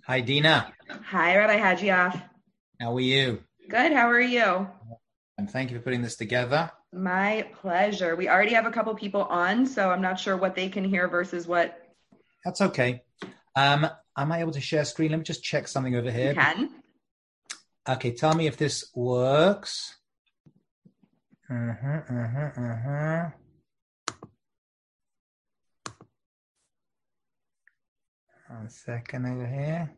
Hi, Dina. Hi, Rabbi Hajioff. How are you? Good. How are you? And thank you for putting this together. My pleasure. We already have a couple people on, so I'm not sure what they can hear versus what That's okay. Um, am I able to share screen? Let me just check something over you here. can. Okay, tell me if this works. Uh-huh, uh-huh, uh-huh. One second over here.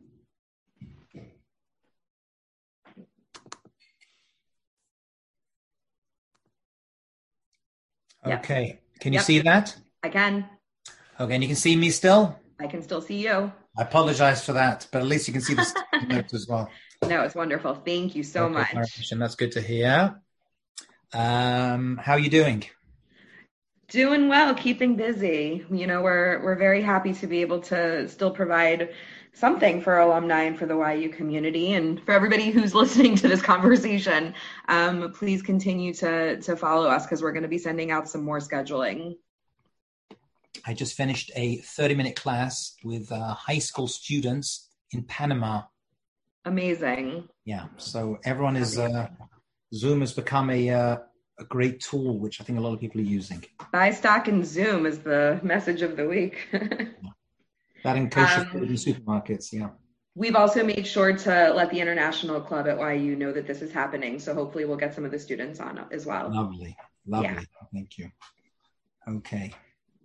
Yep. Okay, can you Yep. see that? I can. Okay, and you can see me still? I can still see you. I apologize for that, but at least you can see the sticky notes as well. No, it's wonderful. Thank you so Okay, much. Parameshan, that's good to hear. How are you doing? Doing well, keeping busy. We're very happy to be able to still provide something for alumni and for the YU community, and for everybody who's listening to this conversation. Please continue to follow us because we're going to be sending out some more scheduling. I just finished a 30-minute class with high school students in Panama. Amazing. Yeah, so everyone is Amazing. Zoom has become a great tool, which I think a lot of people are using. Buy stock in Zoom is the message of the week. That and kosher food in um, supermarkets. Yeah, we've also made sure to let the International Club at YU know that this is happening. So hopefully we'll get some of the students on as well. lovely, Yeah. lovely. Thank you. Okay,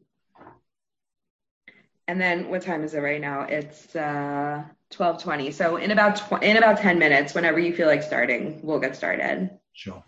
And then what time is it right now? It's 12:20. So in about 10 minutes, whenever you feel like starting, we'll get started. sure.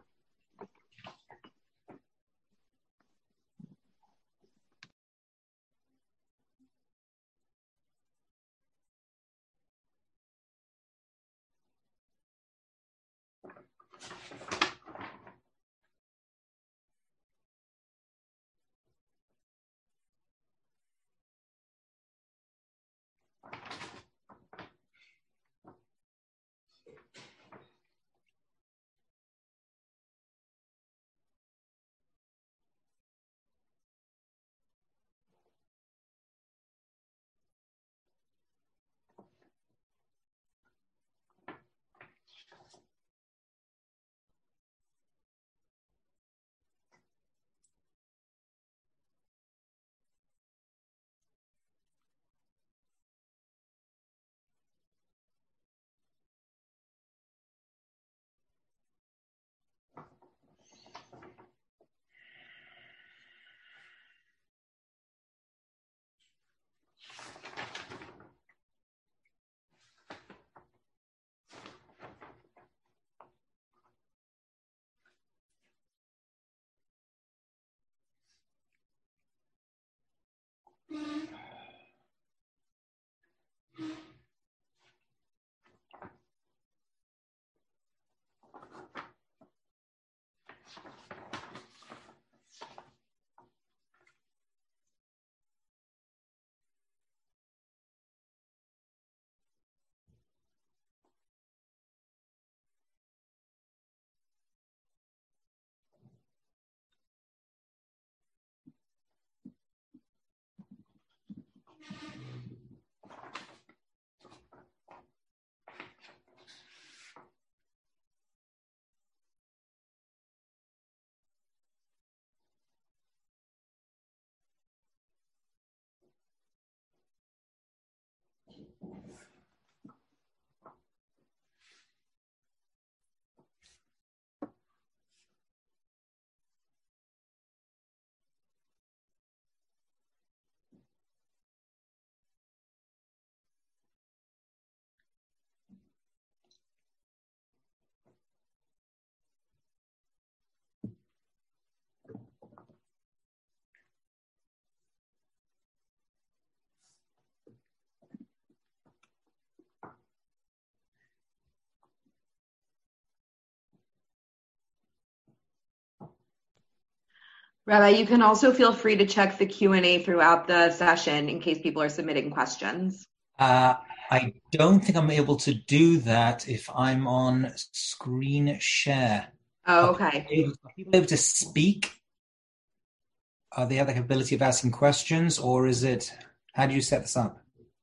Rabbi, you can also feel free to check the Q&A throughout the session in case people are submitting questions. Uh, I don't think I'm able to do that if I'm on screen share. Oh, okay. Are people able to speak? Are they have the ability of asking questions, or is it? How do you set this up?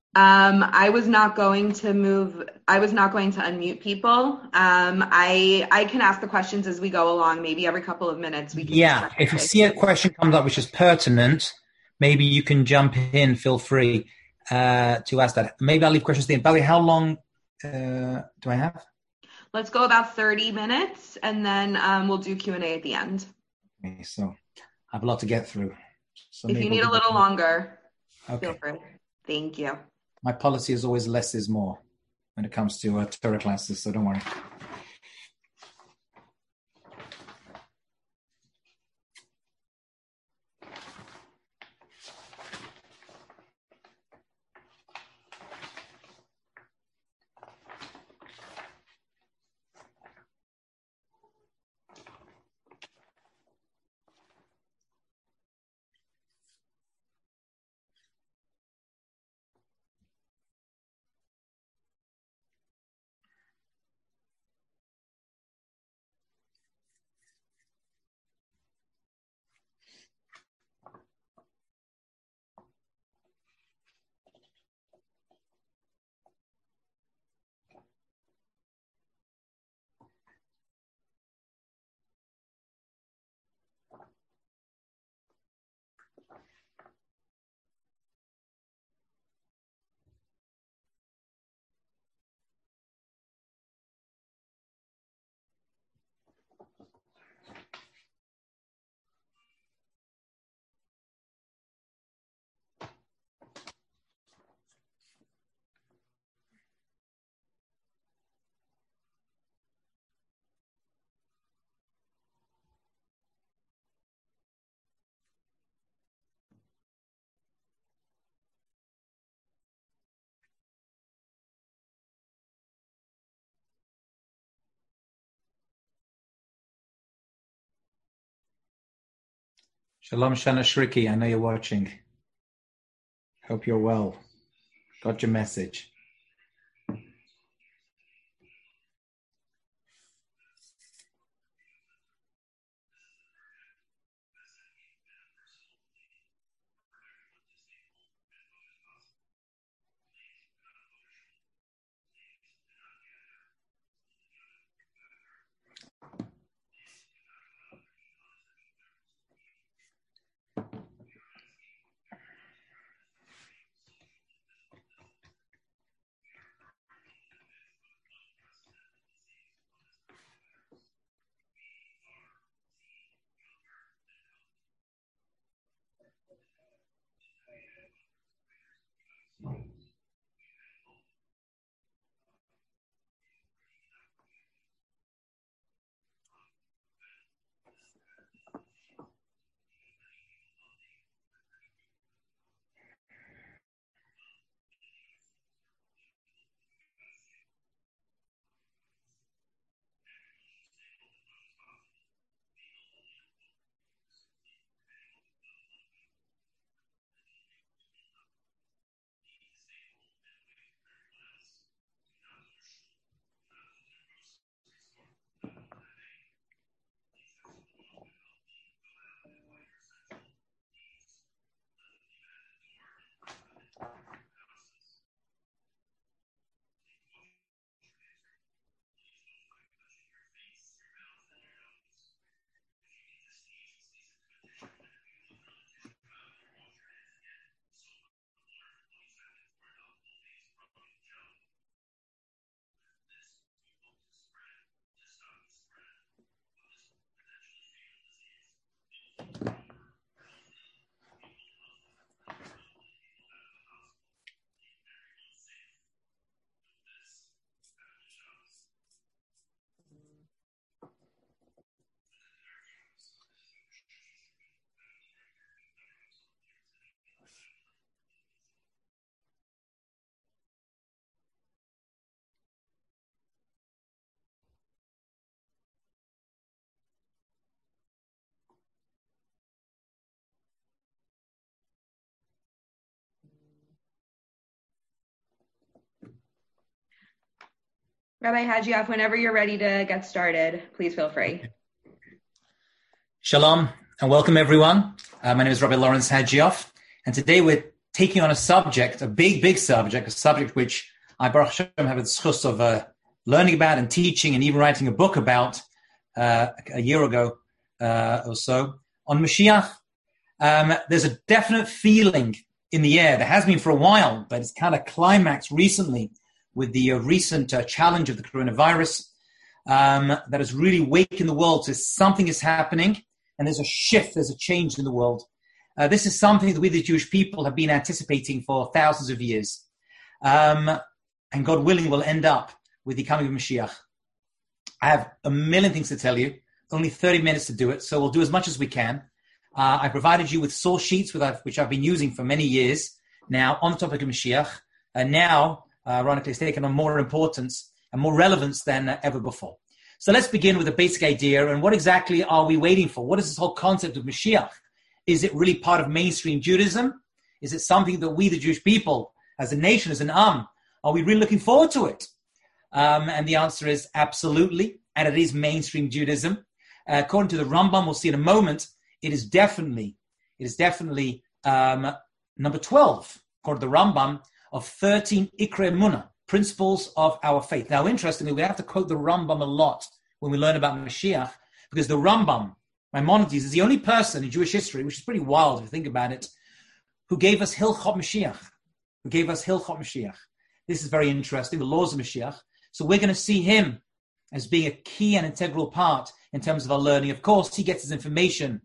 I was not going to move. I was not going to unmute people. I can ask the questions as we go along. Maybe every couple of minutes we can just Yeah, check if you in. see a question comes up which is pertinent, maybe you can jump in. Feel free to ask that. Maybe I'll leave questions there. Valerie, how long do I have? Let's go about 30 minutes, and then we'll do Q&A at the end. Okay, so I have a lot to get through. So if maybe you we'll need a do little that. longer, Okay. feel free. Thank you. My policy is always less is more when it comes to Torah classes, so don't worry. Shalom Shana Shriki, I know you're watching. Hope you're well. Got your message. Rabbi Hagioff, whenever you're ready to get started, please feel free. Shalom and welcome everyone. My name is Rabbi Lawrence Hagioff, and today we're taking on a subject, a big subject, a subject which I, Baruch Hashem, have the zchus of learning about and teaching and even writing a book about a year ago or so, on Mashiach. There's a definite feeling in the air. There has been for a while, but it's kind of climaxed recently with the recent challenge of the coronavirus that has really wakened the world to something is happening, and there's a shift, there's a change in the world. This is something that we, the Jewish people, have been anticipating for thousands of years. And God willing, will end up with the coming of Mashiach. I have a million things to tell you, only 30 minutes to do it, so we'll do as much as we can. I provided you with source sheets, which I've been using for many years now on the topic of Mashiach. And now, ironically, it's taken on more importance and more relevance than ever before. So let's begin with a basic idea. And what exactly are we waiting for? What is this whole concept of Mashiach? Is it really part of mainstream Judaism? Is it something that we, the Jewish people, as a nation, as an are we really looking forward to it? And the answer is absolutely. And it is mainstream Judaism. According to the Rambam, we'll see in a moment, it is definitely number 12, according to the Rambam, of 13 Ikra Emunah, principles of our faith. Now, interestingly, we have to quote the Rambam a lot when we learn about Mashiach, because the Rambam, Maimonides, is the only person in Jewish history, which is pretty wild if you think about it, who gave us Hilchot Mashiach. This is very interesting, the laws of Mashiach. So we're going to see him as being a key and integral part in terms of our learning. Of course, he gets his information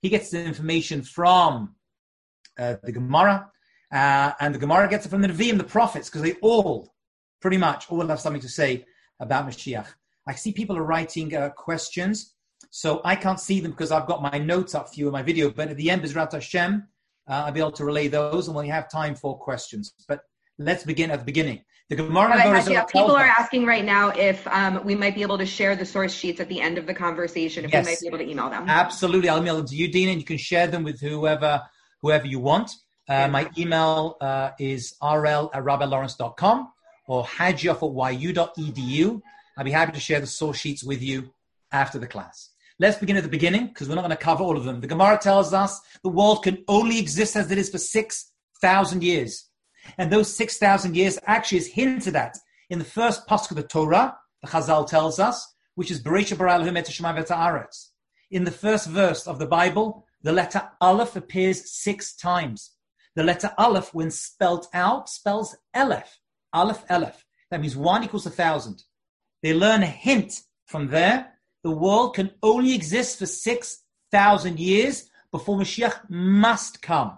from the Gemara, and the Gemara gets it from the Nevi'im, the prophets, because they all have something to say about Mashiach. I see people are writing questions, so I can't see them because I've got my notes up for you in my video, but at the end, B'ezrat Hashem, I'll be able to relay those, and we'll have time for questions. But let's begin at the beginning. The Gemara. People are asking right now if we might be able to share the source sheets at the end of the conversation, if we might be able to email them. Absolutely. I'll email them to you, Dina, and you can share them with whoever you want. My email is rl@rabbilawrence.com or hajioff@yu.edu. I'll be happy to share the source sheets with you after the class. Let's begin at the beginning, because we're not going to cover all of them. The Gemara tells us the world can only exist as it is for 6,000 years. And those 6,000 years actually is hinted at in the first pasuk of the Torah, the Chazal tells us, which is Bereishis bara Elohim et hashamayim v'et haaretz. In the first verse of the Bible, the letter Aleph appears 6 times. The letter Aleph, when spelled out, spells Elef. Aleph, Elef. That means 1 equals 1,000. They learn a hint from there. The world can only exist for 6,000 years before Mashiach must come.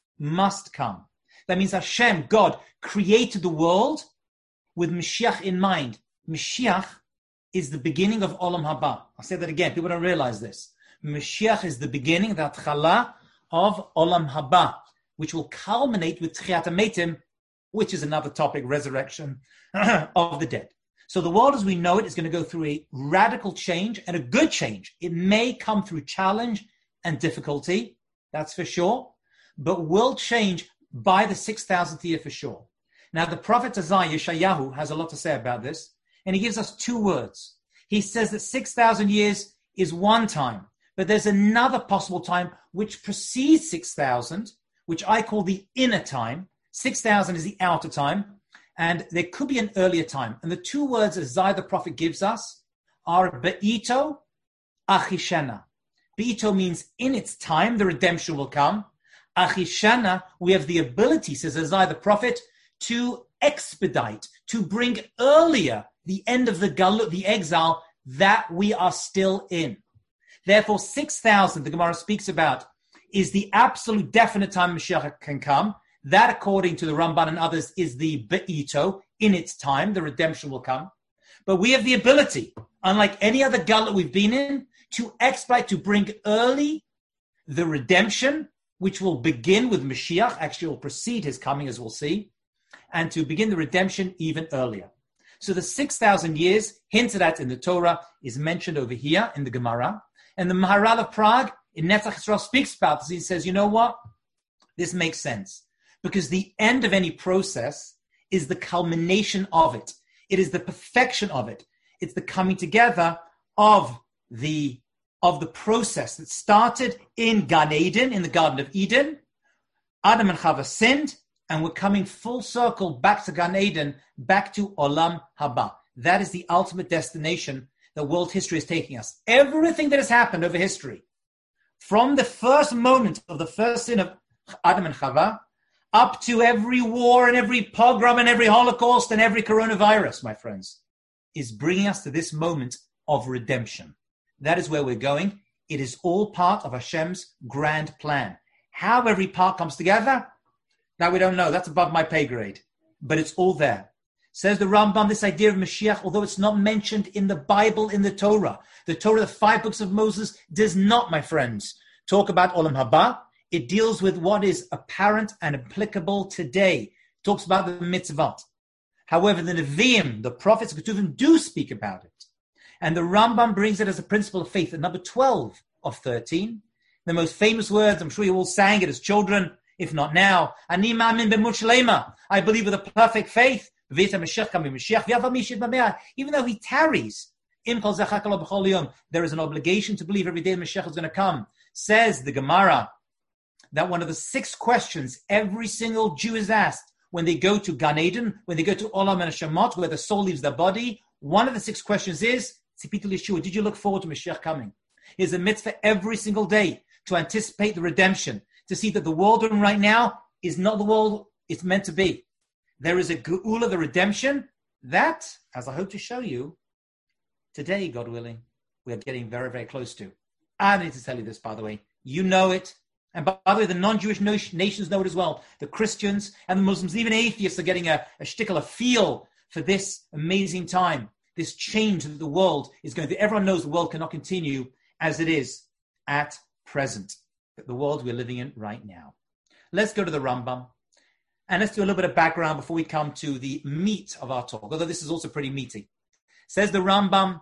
That means Hashem, God, created the world with Mashiach in mind. Mashiach is the beginning of Olam Haba. I'll say that again. People don't realize this. Mashiach is the beginning, the Atchala of Olam Haba, which will culminate with Tchiat HaMetim, which is another topic, resurrection of the dead. So the world as we know it is going to go through a radical change and a good change. It may come through challenge and difficulty, that's for sure, but will change by the 6,000th year for sure. Now, the prophet Isaiah, Yeshayahu, has a lot to say about this, and he gives us 2 words. He says that 6,000 years is one time, but there's another possible time which precedes 6,000, which I call the inner time. 6,000 is the outer time, and there could be an earlier time. And the 2 words Isaiah the prophet gives us are Be'ito, Achishana. Be'ito means in its time, the redemption will come. Achishana, we have the ability, says Isaiah the prophet, to expedite, to bring earlier the end of the galut, the exile that we are still in. Therefore, 6,000, the Gemara speaks about, is the absolute definite time Mashiach can come. That, according to the Ramban and others, is the Be'ito, in its time, the redemption will come. But we have the ability, unlike any other galut we've been in, to expedite, to bring early the redemption, which will begin with Mashiach, actually will precede his coming, as we'll see, and to begin the redemption even earlier. So the 6,000 years hinted at in the Torah is mentioned over here in the Gemara. And the Maharal of Prague in Netzach Yisrael speaks about this. He says, you know what? This makes sense. Because the end of any process is the culmination of it. It is the perfection of it. It's the coming together of the process that started in Gan Eden, in the Garden of Eden, Adam and Chava sinned, and we're coming full circle back to Gan Eden, back to Olam Haba. That is the ultimate destination that world history is taking us. Everything that has happened over history, from the first moment of the first sin of Adam and Chava, up to every war and every pogrom and every Holocaust and every coronavirus, my friends, is bringing us to this moment of redemption. That is where we're going. It is all part of Hashem's grand plan. How every part comes together, that we don't know. That's above my pay grade. But it's all there. Says the Rambam, this idea of Mashiach, although it's not mentioned in the Bible, in the Torah, the 5 books of Moses, does not, my friends, talk about Olam Haba. It deals with what is apparent and applicable today. It talks about the mitzvot. However, the Nevi'im, the prophets, Ketuvim, do speak about it. And the Rambam brings it as a principle of faith at number 12 of 13. The most famous words, I'm sure you all sang it as children, if not now. Ani ma'amin b'mut shlema. I believe with a perfect faith. Even though he tarries, there is an obligation to believe every day Mashiach is going to come. Says the Gemara that one of the 6 questions every single Jew is asked when they go to Gan Eden, when they go to Olam and Hashemat, where the soul leaves their body, one of the 6 questions is, Tzipitu Yeshua, did you look forward to Mashiach coming? Here's a mitzvah every single day to anticipate the redemption, to see that the world we're in right now is not the world it's meant to be. There is a geula, the redemption, that, as I hope to show you, today, God willing, we are getting very, very close to. I need to tell you this, by the way. You know it. And by the way, the non-Jewish nations know it as well. The Christians and the Muslims, even atheists, are getting a shtickle, a feel for this amazing time, this change that the world is going through. Everyone knows the world cannot continue as it is at present, the world we're living in right now. Let's go to the Rambam. And let's do a little bit of background before we come to the meat of our talk, although this is also pretty meaty. Says the Rambam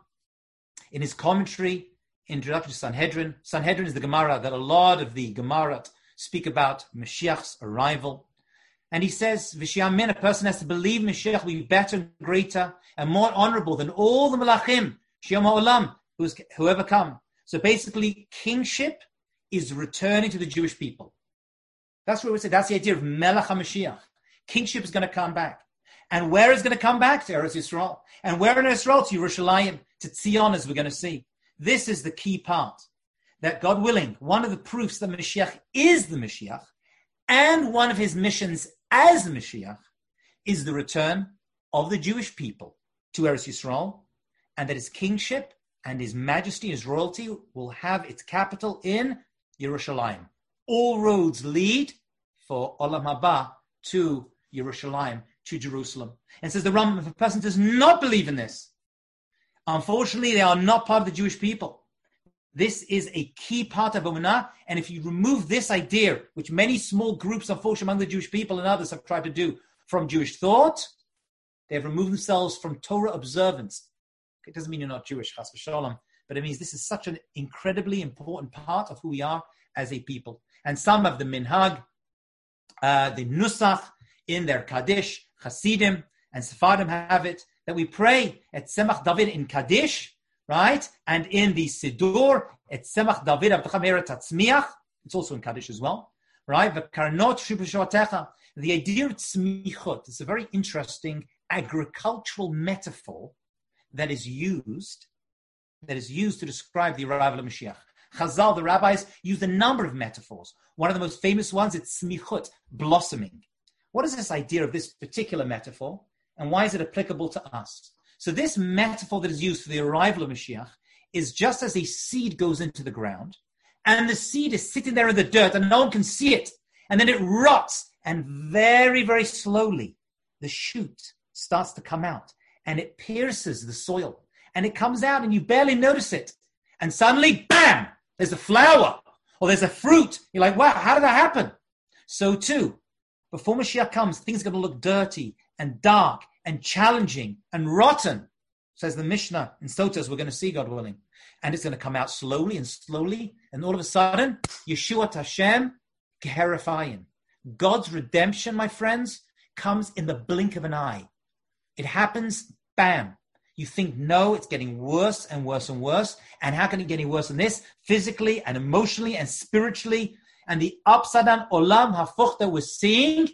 in his commentary, Introduction to Sanhedrin. Sanhedrin is the Gemara that a lot of the Gemarat speak about Mashiach's arrival. And he says, V'shiamin, a person has to believe Mashiach will be better and greater and more honorable than all the Malachim, Shiyam Ha'olam, who ever come. So basically, kingship is returning to the Jewish people. That's what we say. That's the idea of Melech HaMashiach. Kingship is going to come back. And where is going to come back? To Eretz Yisrael. And where in Yisrael? To Yerushalayim, to Tzion, as we're going to see. This is the key part. That God willing, one of the proofs that Mashiach is the Mashiach, and one of his missions as the Mashiach, is the return of the Jewish people to Eretz Yisrael, and that his kingship and his majesty, his royalty, will have its capital in Yerushalayim. All roads lead for Olam Haba to Yerushalayim, to Jerusalem. And says the Rambam, if a person does not believe in this, unfortunately, they are not part of the Jewish people. This is a key part of Emunah, and if you remove this idea, which many small groups, unfortunately, among the Jewish people and others have tried to do from Jewish thought, they have removed themselves from Torah observance. It doesn't mean you're not Jewish, chas v'shalom, but it means this is such an incredibly important part of who we are as a people. And some of the minhag, the nusach in their Kaddish, Hasidim and Sephardim have it, that we pray at Tzemach David in Kaddish, right? And in the Siddur, at Tzemach David, it's also in Kaddish as well, right? The idea of tzmichot is a very interesting agricultural metaphor that is used to describe the arrival of Mashiach. Chazal, the rabbis, use a number of metaphors. One of the most famous ones is tzmichut, blossoming. What is this idea of this particular metaphor, and why is it applicable to us? So this metaphor that is used for the arrival of Mashiach is just as a seed goes into the ground, and the seed is sitting there in the dirt, and no one can see it, and then it rots, and very, very slowly, the shoot starts to come out, and it pierces the soil, and it comes out, and you barely notice it, and suddenly, bam! There's a flower, or there's a fruit. You're like, wow, how did that happen? So too, before Mashiach comes, things are going to look dirty and dark and challenging and rotten, says the Mishnah in Sotas, we're going to see, God willing. And it's going to come out slowly, and all of a sudden, Yeshuat Hashem, Geherafayim. God's redemption, my friends, comes in the blink of an eye. It happens, bam. You think, no, it's getting worse and worse and worse. And how can it get any worse than this? Physically and emotionally and spiritually. and the upside down olam hafuch that we're seeing.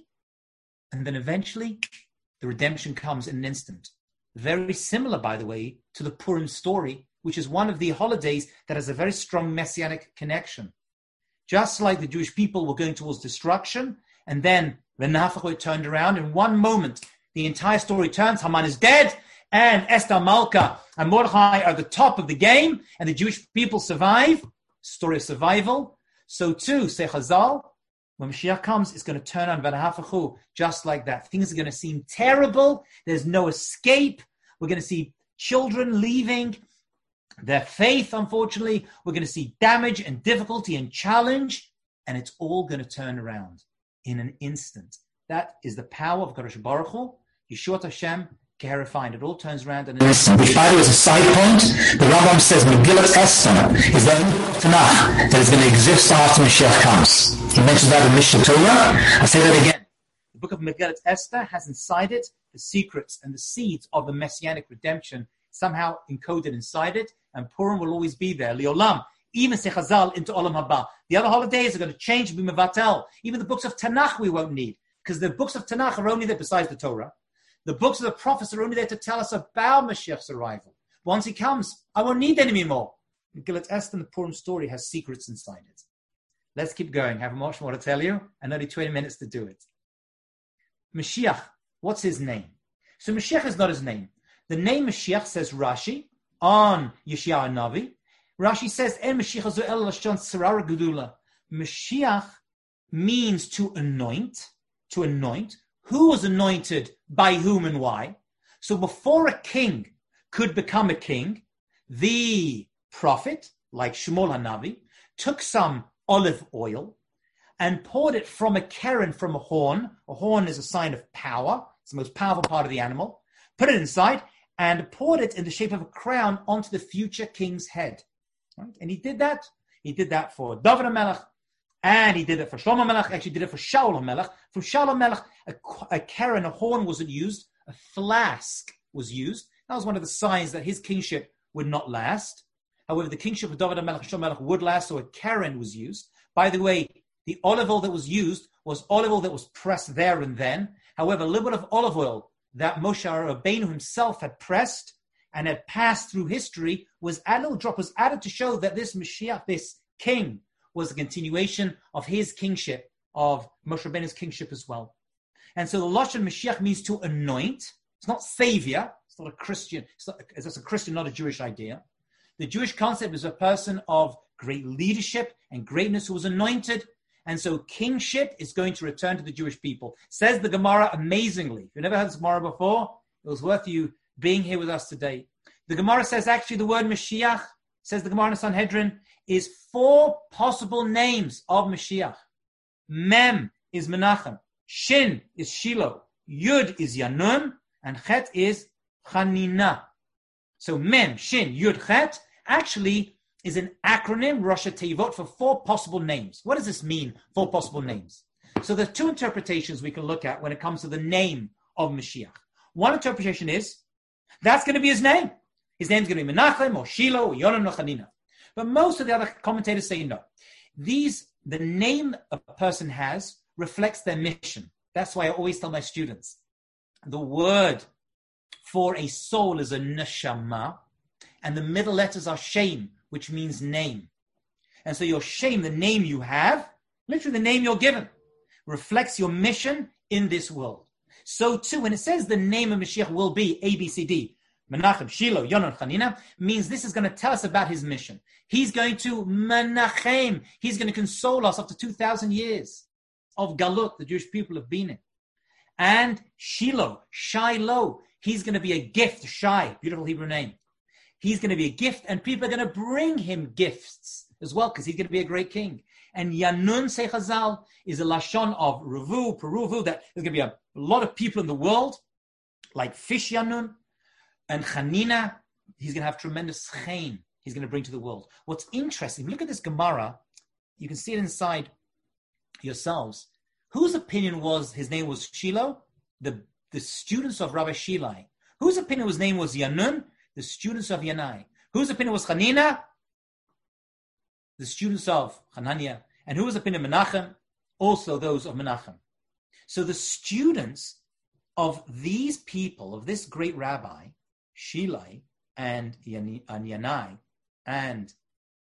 And then eventually the redemption comes in an instant. Very similar, by the way, to the Purim story, which is one of the holidays that has a very strong messianic connection. Just like the Jewish people were going towards destruction, and then when Nahafach turned around, in one moment, the entire story turns. Haman is dead, and Esther Malka and Mordechai are at the top of the game, and the Jewish people survive. Story of survival. So too, say Chazal, when Mashiach comes, it's going to turn on V'nahafachu, just like that. Things are going to seem terrible. There's no escape. We're going to see children leaving their faith, unfortunately. We're going to see damage and difficulty and challenge, and it's all going to turn around in an instant. That is the power of Kadosh Baruch Hu, Yeshua Hashem, Keherified. It all turns around in an instant. Before there was a side point, the Rambam says Megillat Esther is the only Tanakh that is going to exist after Mashiach comes. He mentions that in Mishnah Torah. I say that again. The book of Megillat Esther has inside it the secrets and the seeds of the messianic redemption, somehow encoded inside it, and Purim will always be there. Leolam, even Sechazal into Olam Haba. The other holidays are going to change, be Mevatel. Even the books of Tanakh we won't need, because the books of Tanakh are only there besides the Torah. The books of the prophets are only there to tell us about Mashiach's arrival. Once he comes, I won't need any more. Megillat Esther and the Purim story has secrets inside it. Let's keep going. I have much more to tell you, and only 20 minutes to do it. Mashiach, what's his name? So Mashiach is not his name. The name Mashiach, says Rashi, on Yeshayahu Navi. Rashi says, En Mashiach zu el lashon tzarara gedula. Mashiach means to anoint, to anoint. Who was anointed by whom and why? So before a king could become a king, the prophet, like Shmuel HaNavi, took some olive oil and poured it from a keren, from a horn. A horn is a sign of power. It's the most powerful part of the animal. Put it inside and poured it in the shape of a crown onto the future king's head. Right? And he did that. He did that for David HaMelech, and he did it for Shlomo HaMelech. Actually, did it for Shaul HaMelech. From Shaul HaMelech, a keren, a horn wasn't used. A flask was used. That was one of the signs that his kingship would not last. However, the kingship of David HaMelech and Shlomo HaMelech would last, so a keren was used. By the way, the olive oil that was used was olive oil that was pressed there and then. However, a little bit of olive oil that Moshe Rabbeinu himself had pressed and had passed through history was added, a little drop was added to show that this Mashiach, this king, was a continuation of his kingship, of Moshe Rabbeinu's kingship as well. And so the Lashon Mashiach means to anoint. It's not savior. It's not a Christian. It's a Christian, not a Jewish idea. The Jewish concept is a person of great leadership and greatness who was anointed. And so kingship is going to return to the Jewish people. Says the Gemara amazingly. If you've never heard this Gemara before, it was worth you being here with us today. The Gemara says actually the word Mashiach, says the Gemara in Sanhedrin, is 4 possible names of Mashiach. Mem is Menachem. Shin is Shiloh. Yud is Yanun. And Chet is Chanina. So Mem, Shin, Yud, Chet actually is an acronym, Rosh Tevot, for 4 possible names. What does this mean, 4 possible names? So there's 2 interpretations we can look at when it comes to the name of Mashiach. One interpretation is, that's going to be his name. His name's going to be Menachem or Shiloh or Yonan or Chanina. But most of the other commentators say no. The name a person has reflects their mission. That's why I always tell my students, the word for a soul is a neshama, and the middle letters are shem, which means name. And so your shem, the name you have, literally the name you're given, reflects your mission in this world. So too, when it says the name of Mashiach will be A, B, C, D, Menachem, Shiloh, Yonan, Chanina, means this is going to tell us about his mission. He's going to Menachem. He's going to console us after 2,000 years of Galut, the Jewish people have been in. And Shiloh, Shiloh, he's going to be a gift, Shai, beautiful Hebrew name. He's going to be a gift, and people are going to bring him gifts as well, because he's going to be a great king. And Yanun, say Chazal, is a lashon of Ruvu, Peruvu, that there's going to be a lot of people in the world, like fish Yanun. And Chanina, he's going to have tremendous chen he's going to bring to the world. What's interesting, look at this Gemara, you can see it inside yourselves. Whose opinion was his name was Shiloh? The students of Rabbi Shilai. Whose opinion his name was Yanun? The students of Yanai. Whose opinion was Chanina? The students of Hanania. And who was the opinion of Menachem? Also those of Menachem. So the students of these people, of this great rabbi, Shilai and Yanai and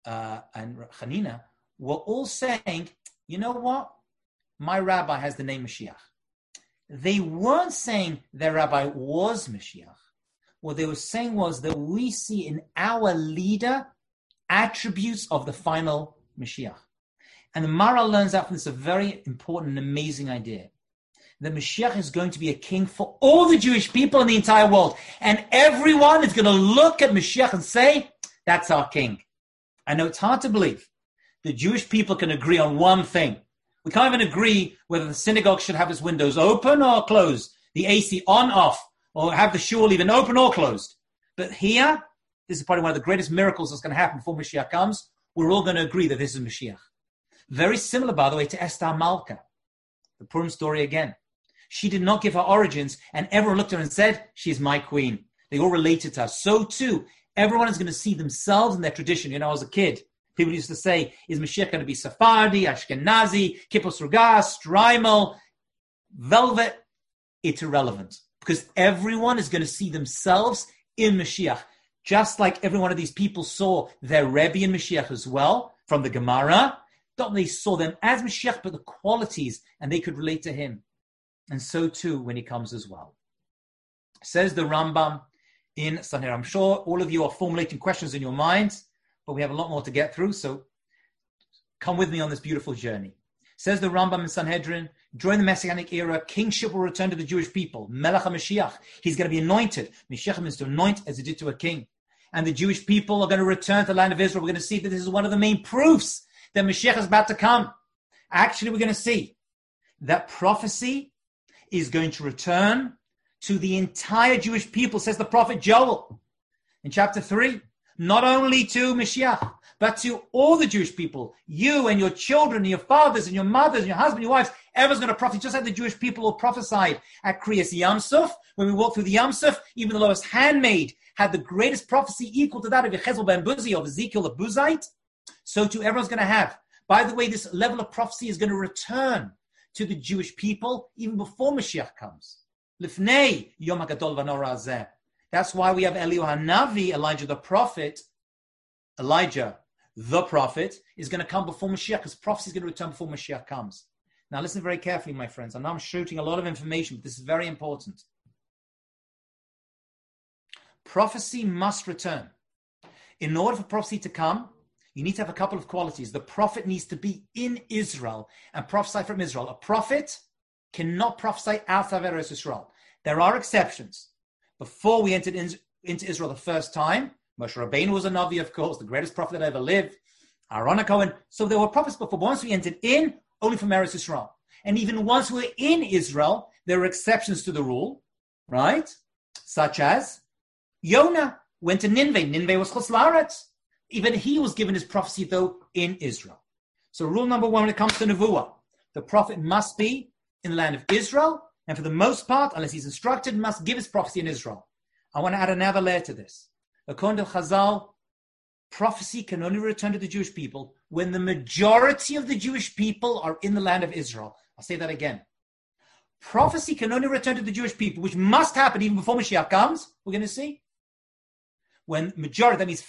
Chanina, were all saying, you know what? My rabbi has the name Mashiach. They weren't saying their rabbi was Mashiach. What they were saying was that we see in our leader attributes of the final Mashiach. And the Maharal learns out from this a very important and amazing idea. That Mashiach is going to be a king for all the Jewish people in the entire world. And everyone is going to look at Mashiach and say, that's our king. I know it's hard to believe. The Jewish people can agree on one thing. We can't even agree whether the synagogue should have its windows open or closed, the AC on, off, or have the shul even open or closed. But here, this is probably one of the greatest miracles that's going to happen before Mashiach comes. We're all going to agree that this is Mashiach. Very similar, by the way, to Esther Malka, the Purim story again. She did not give her origins, and everyone looked at her and said, she's my queen. They all related to her. So too, everyone is going to see themselves in their tradition. You know, as a kid, people used to say, is Mashiach going to be Sephardi, Ashkenazi, Kippos Rugas, Streimel, Velvet? It's irrelevant, because everyone is going to see themselves in Mashiach, just like every one of these people saw their Rebbe in Mashiach as well, from the Gemara. Not only saw them as Mashiach, but the qualities, and they could relate to him. And so too when he comes as well. Says the Rambam in Sanhedrin. I'm sure all of you are formulating questions in your minds, but we have a lot more to get through, so come with me on this beautiful journey. Says the Rambam in Sanhedrin, during the Messianic era, kingship will return to the Jewish people. Melech HaMashiach. He's going to be anointed. Mashiach means to anoint as he did to a king. And the Jewish people are going to return to the land of Israel. We're going to see that this is one of the main proofs that Mashiach is about to come. Actually, we're going to see that prophecy is going to return to the entire Jewish people, says the prophet Joel in chapter 3. Not only to Mashiach, but to all the Jewish people. You and your children and your fathers and your mothers and your husband and your wives. Everyone's going to prophesy, just like the Jewish people all prophesied at Kriyas Yamsuf. When we walked through the Yamsuf, even the lowest handmaid had the greatest prophecy equal to that of Yechezel ben Buzi, of Ezekiel the Buzite. So too, everyone's going to have. By the way, this level of prophecy is going to return to the Jewish people even before Mashiach comes. Lifnei Yom HaGadol v'Norah Hazeh. That's why we have Eliyahu Hanavi, Elijah the prophet. Elijah the prophet is going to come before Mashiach, because prophecy is going to return before Mashiach comes. Now listen very carefully, my friends. I know I'm shooting a lot of information, but this is very important. Prophecy must return. In order for prophecy to come, you need to have a couple of qualities. The prophet needs to be in Israel and prophesy from Israel. A prophet cannot prophesy outside of Eretz Israel. There are exceptions. Before we entered into Israel the first time, Moshe Rabbeinu was a Navi, of course, the greatest prophet that ever lived. Aaron HaKohen. So there were prophets before. But once we entered in, only from Eretz Israel. And even once we were in Israel, there were exceptions to the rule, right? Such as Yonah went to Nineveh. Nineveh was Chutz La'aretz. Even he was given his prophecy, though, in Israel. So rule number one when it comes to Nevuah, the prophet must be in the land of Israel, and for the most part, unless he's instructed, must give his prophecy in Israel. I want to add another layer to this. According to Chazal, prophecy can only return to the Jewish people when the majority of the Jewish people are in the land of Israel. I'll say that again. Prophecy can only return to the Jewish people, which must happen even before Mashiach comes. We're going to see. When majority, that means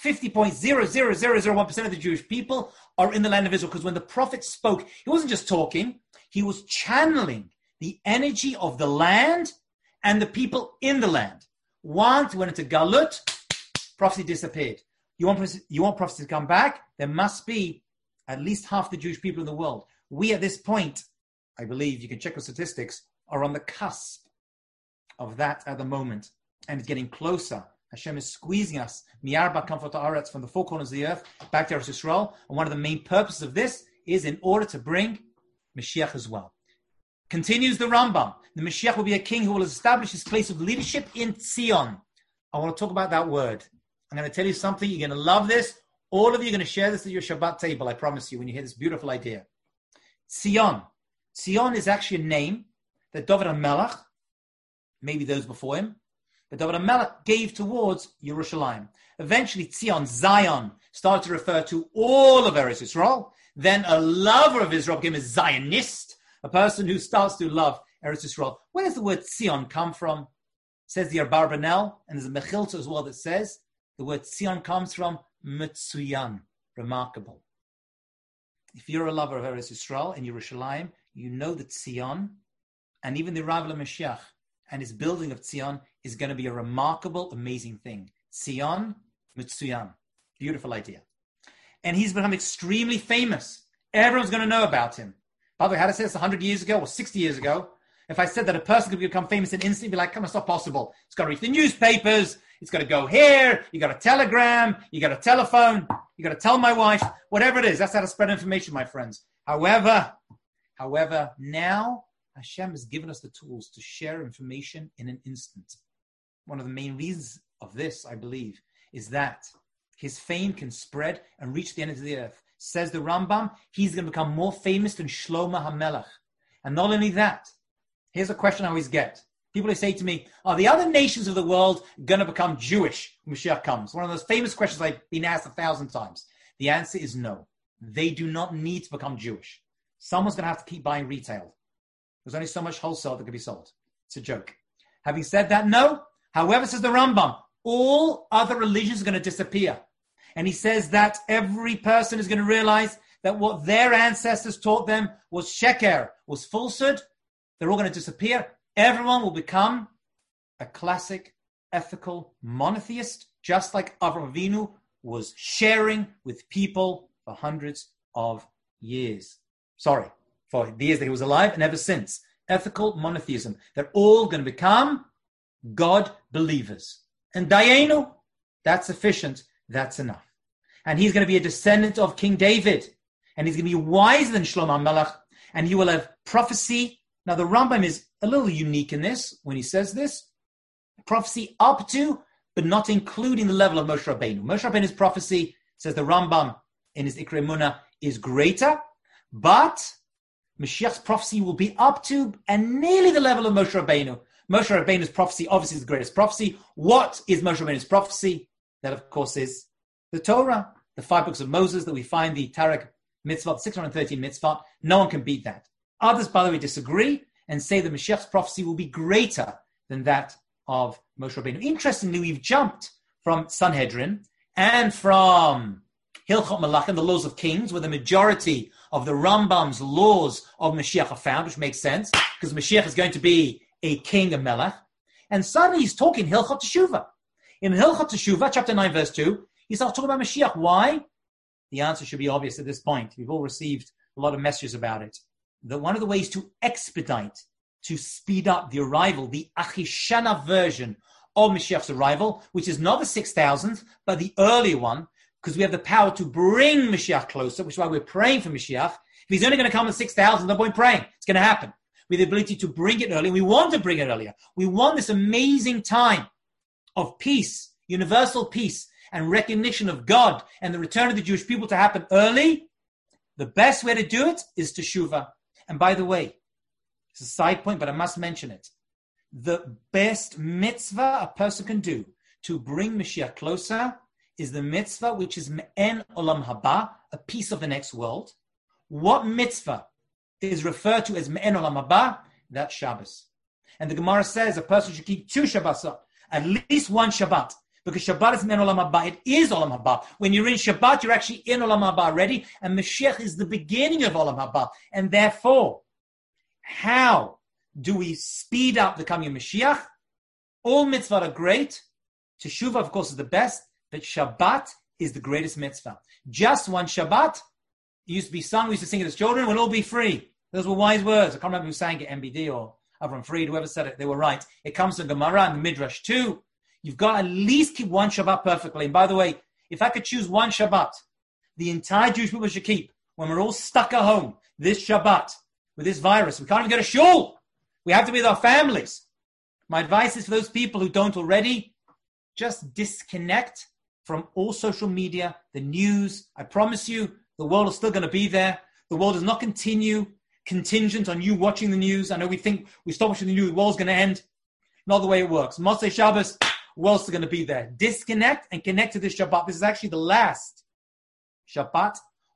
50.00001% of the Jewish people are in the land of Israel. Because when the prophet spoke, he wasn't just talking, he was channeling the energy of the land and the people in the land. Once went into Galut, prophecy disappeared. You want prophecy to come back? There must be at least half the Jewish people in the world. We at this point, I believe, you can check the statistics, are on the cusp of that at the moment. And it's getting closer. Hashem is squeezing us, Miyarba Kamfot Haaretz, from the four corners of the earth back to Eretz Yisrael. And one of the main purposes of this is in order to bring Mashiach as well. Continues the Rambam. The Mashiach will be a king who will establish his place of leadership in Tzion. I want to talk about that word. I'm going to tell you something. You're going to love this. All of you are going to share this at your Shabbat table, I promise you, when you hear this beautiful idea. Tzion. Tzion is actually a name that David HaMelech, maybe those before him, but David HaMelech gave towards Yerushalayim. Eventually, Tzion, Zion, started to refer to all of Eretz Yisrael. Then a lover of Israel became a Zionist, a person who starts to love Eretz Yisrael. Where does the word Zion come from? Says the Abarbanel, and there's a Mechilta as well that says the word Zion comes from Metzuyan, remarkable. If you're a lover of Eretz Yisrael and Yerushalayim, you know that Zion, and even the arrival of Mashiach and his building of Zion is going to be a remarkable, amazing thing. Zion, Metzuyan. Beautiful idea. And he's become extremely famous. Everyone's going to know about him. By the way, how did I say this 100 years ago or 60 years ago? If I said that a person could become famous in an instant, you'd be like, come on, it's not possible. It's got to reach the newspapers. It's got to go here. You got a telegram. You got a telephone. You got to tell my wife. Whatever it is, that's how to spread information, my friends. However, now Hashem has given us the tools to share information in an instant. One of the main reasons of this, I believe, is that his fame can spread and reach the end of the earth. Says the Rambam, he's going to become more famous than Shlomo HaMelech. And not only that, here's a question I always get. People say to me, are the other nations of the world going to become Jewish when Mashiach comes? One of those famous questions I've been asked 1,000 times. The answer is no. They do not need to become Jewish. Someone's going to have to keep buying retail. There's only so much wholesale that can be sold. It's a joke. Having said that, no. However, says the Rambam, all other religions are going to disappear. And he says that every person is going to realize that what their ancestors taught them was sheker, was falsehood. They're all going to disappear. Everyone will become a classic, ethical monotheist, just like Avraham Avinu was sharing with people for hundreds of years. For the years that he was alive and ever since. Ethical monotheism. They're all going to become God believers. And Dayenu, that's sufficient. That's enough. And he's going to be a descendant of King David. And he's going to be wiser than Shlomo HaMelech. And he will have prophecy. Now, the Rambam is a little unique in this when he says this. Prophecy up to, but not including the level of Moshe Rabbeinu. Moshe Rabbeinu's prophecy, says the Rambam in his Ikra Emunah, is greater. But Mashiach's prophecy will be up to and nearly the level of Moshe Rabbeinu. Moshe Rabbeinu's prophecy obviously is the greatest prophecy. What is Moshe Rabbeinu's prophecy? That, of course, is the Torah, the 5 books of Moses that we find, the Tarek mitzvot, 613 mitzvot. No one can beat that. Others, by the way, disagree and say the Mashiach's prophecy will be greater than that of Moshe Rabbeinu. Interestingly, we've jumped from Sanhedrin and from Hilchot Malachim, the laws of kings, where the majority of the Rambam's laws of Mashiach are found, which makes sense, because Mashiach is going to be a king, a melech. And suddenly he's talking Hilchot Teshuvah. In Hilchot Teshuvah, chapter 9, verse 2, he starts talking about Mashiach. Why? The answer should be obvious at this point. We've all received a lot of messages about it. That one of the ways to expedite, to speed up the arrival, the Achishana version of Mashiach's arrival, which is not the 6,000th, but the earlier one, because we have the power to bring Mashiach closer, which is why we're praying for Mashiach. If he's only going to come at 6,000, no point praying. It's going to happen. We have the ability to bring it early. We want to bring it earlier. We want this amazing time of peace, universal peace, and recognition of God and the return of the Jewish people to happen early. The best way to do it is teshuvah. And by the way, it's a side point, but I must mention it. The best mitzvah a person can do to bring Mashiach closer is the mitzvah which is me'en olam haba, a piece of the next world. What mitzvah is referred to as me'en olam haba? That's Shabbos. And the Gemara says a person should keep 2 Shabbos, at least 1 Shabbat. Because Shabbat is me'en olam haba. It is olam haba. When you're in Shabbat, you're actually in olam haba already. And Mashiach is the beginning of olam haba. And therefore, how do we speed up the coming of Mashiach? All mitzvah are great. Teshuvah, of course, is the best. But Shabbat is the greatest mitzvah. Just 1 Shabbat, it used to be sung, we used to sing it as children, we'll all be free. Those were wise words. I can't remember who sang it, MBD or Avram Fried, whoever said it, they were right. It comes from Gemara and the Midrash too. You've got to at least keep 1 Shabbat perfectly. And by the way, if I could choose 1 Shabbat, the entire Jewish people should keep, when we're all stuck at home, this Shabbat, with this virus, we can't even go to shul. We have to be with our families. My advice is for those people who don't already, just disconnect from all social media, the news. I promise you, the world is still going to be there. The world does not continue contingent on you watching the news. I know we think we stop watching the news, the world's going to end. Not the way it works. Motzei Shabbos, the world's still going to be there. Disconnect and connect to this Shabbat. This is actually the last Shabbat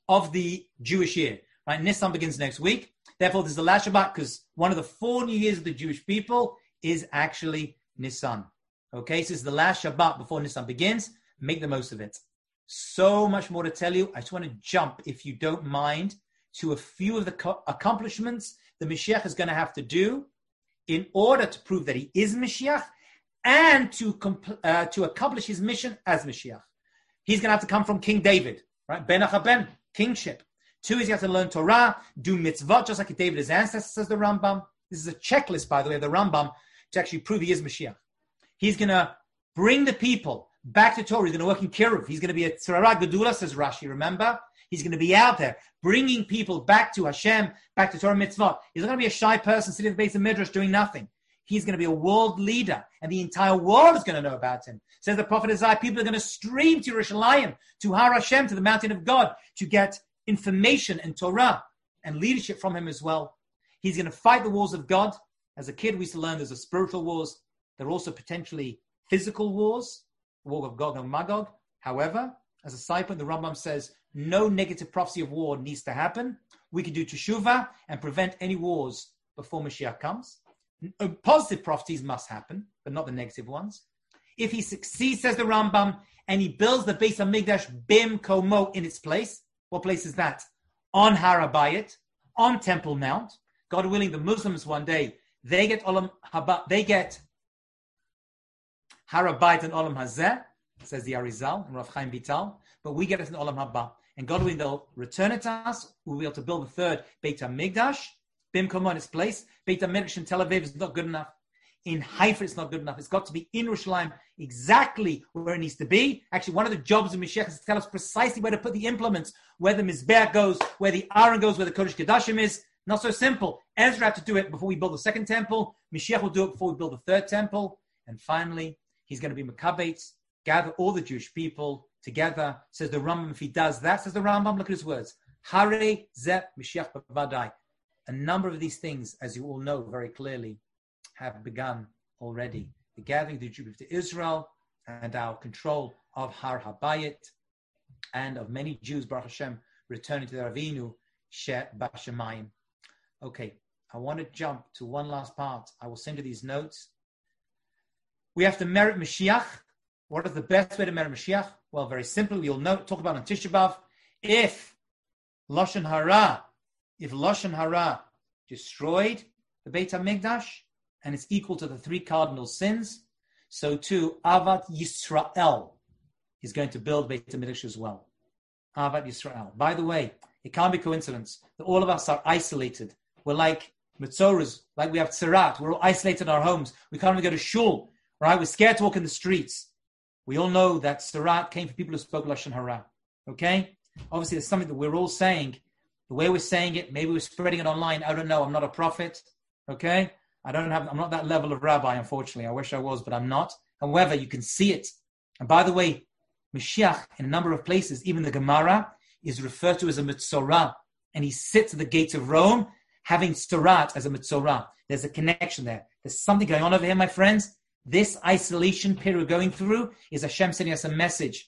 of the Jewish year. Right? Nisan begins next week. Therefore, there's the last Shabbat because one of the 4 new years of the Jewish people is actually Nisan. Okay, so this is the last Shabbat before Nisan begins. Make the most of it. So much more to tell you. I just want to jump, if you don't mind, to a few of the accomplishments the Mashiach is going to have to do in order to prove that he is Mashiach and to accomplish his mission as Mashiach. He's going to have to come from King David, right? Ben Achaben, kingship. 2 is he has to learn Torah, do mitzvot, just like David, his ancestor, says the Rambam. This is a checklist, by the way, of the Rambam, to actually prove he is Mashiach. He's going to bring the people back to Torah. He's going to work in Kiruv. He's going to be a Tzarara Gedula, says Rashi, remember? He's going to be out there, bringing people back to Hashem, back to Torah mitzvot. He's not going to be a shy person sitting at the base of Midrash doing nothing. He's going to be a world leader, and the entire world is going to know about him. Says the prophet Isaiah, people are going to stream to Yerushalayim, to Har Hashem, to the mountain of God, to get information and Torah and leadership from him as well. He's going to fight the wars of God. As a kid, we used to learn there's a spiritual wars. There are also potentially physical wars, war of Gog and Magog. However, as a side point, the Rambam says no negative prophecy of war needs to happen. We can do teshuvah and prevent any wars before Mashiach comes. Positive prophecies must happen, but not the negative ones. If he succeeds, says the Rambam, and he builds the Beis HaMikdash Bim Komo in its place, what place is that? On Har HaBayit, on Temple Mount. God willing, the Muslims one day, they get Olam Haba, they get Har HaBayit and Olam Hazeh, says the Arizal and Rav Chaim Vital, but we get it in Olam Haba. And God willing, they'll return it to us. We'll be able to build the third Beit HaMikdash, Bim Komo in its place. Beit HaMikdash in Tel Aviv is not good enough. In Haifa, it's not good enough. It's got to be in Yerushalayim, exactly where it needs to be. Actually, one of the jobs of Mashiach is to tell us precisely where to put the implements, where the Mizbeach goes, where the Aron goes, where the Kodesh Kodashim is. Not so simple. Ezra had to do it before we build the second temple. Mashiach will do it before we build the third temple. And finally, he's going to be Mekabetz, gather all the Jewish people together. Says the Rambam, if he does that, says the Rambam, look at his words. Hare Zeh Mashiach B'vadai. A number of these things, as you all know very clearly, have begun already. The gathering of the Jews to Israel and our control of Har HaBayit and of many Jews, Baruch Hashem, returning to their Avinu, She B'Shamayim. Okay, I want to jump to one last part. I will send you these notes. We have to merit Mashiach. What is the best way to merit Mashiach? Well, very simply, we all know, talk about on Tisha B'Av. If Lashon Hara destroyed the Beit HaMikdash, and it's equal to the 3 cardinal sins, so too Avat Yisrael is going to build Beit HaMikdash as well. Avat Yisrael. By the way, it can't be coincidence that all of us are isolated. We're like Mitzoras, like we have Tzirat. We're all isolated in our homes. We can't even go to shul, right? We're scared to walk in the streets. We all know that Tzirat came from people who spoke Lashon Hara. Okay? Obviously, there's something that we're all saying. The way we're saying it, maybe we're spreading it online. I don't know. I'm not a prophet. Okay? I'm not that level of rabbi, unfortunately. I wish I was, but I'm not. However, you can see it. And by the way, Mashiach, in a number of places, even the Gemara, is referred to as a Metzorah. And he sits at the gates of Rome, having Tzorat as a Metzorah. There's a connection there. There's something going on over here, my friends. This isolation period we're going through is Hashem sending us a message.